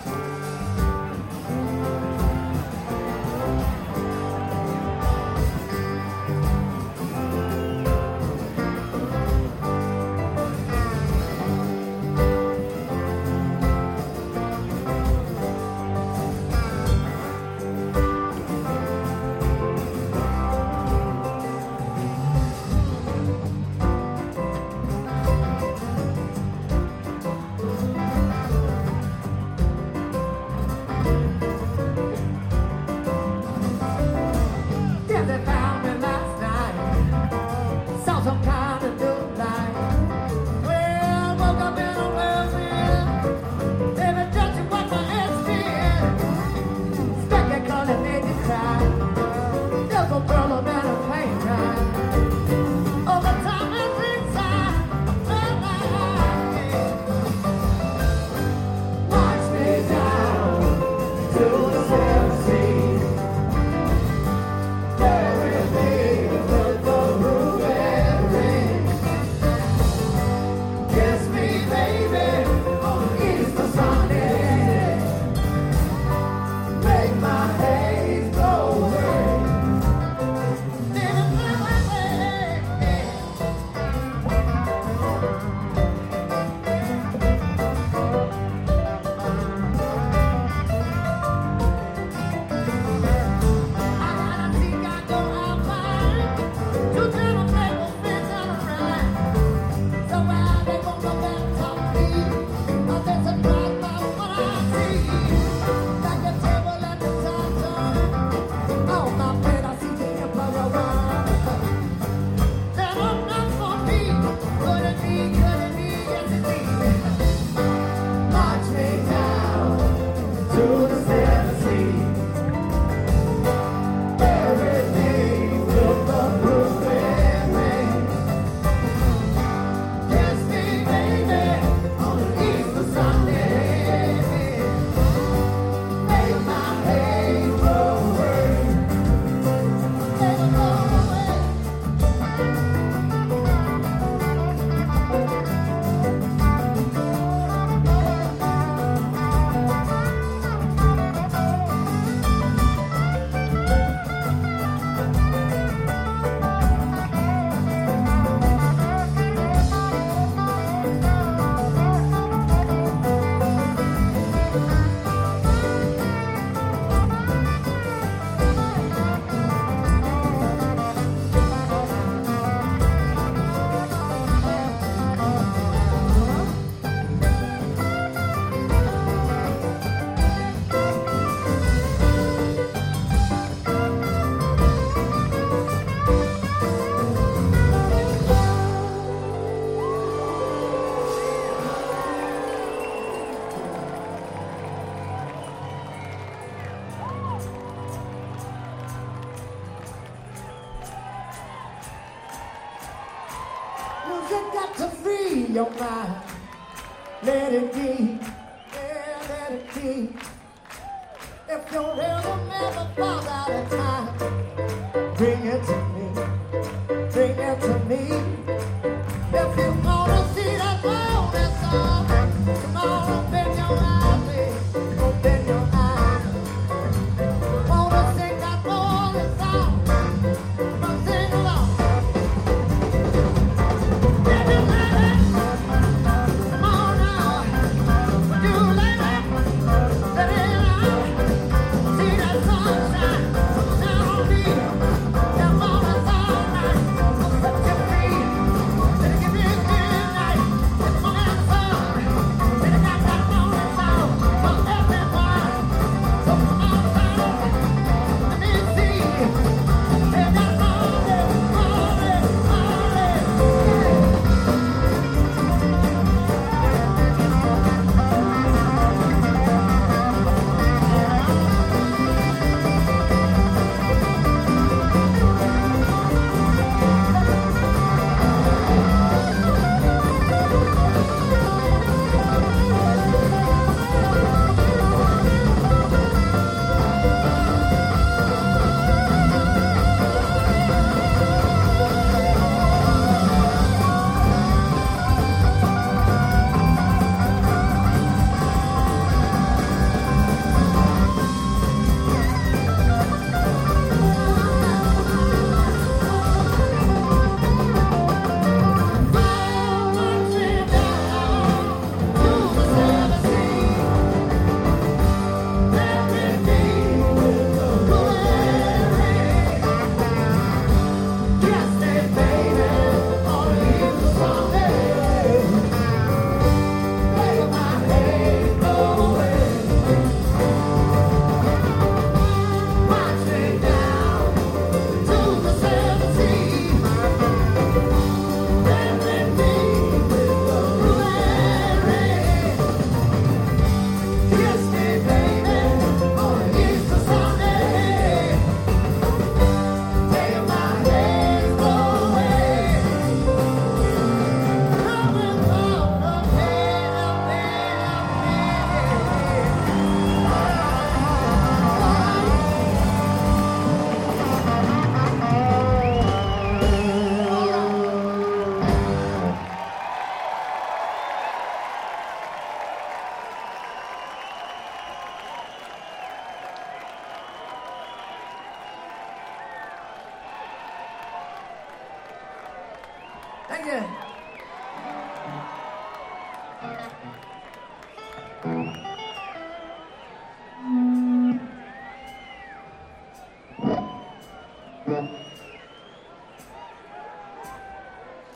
Music got to free your mind. Let it be, yeah, let it be. If your rhythm never falls out of time, bring it to me, bring it to me. If you wanna see that golden sun, come on, open your eyes, baby, open your eyes. Wanna sing that golden song, come on, sing along. Let it, come on now, you let it out. See that sunshine, down on me, that golden sunlight, set you free. Thank you.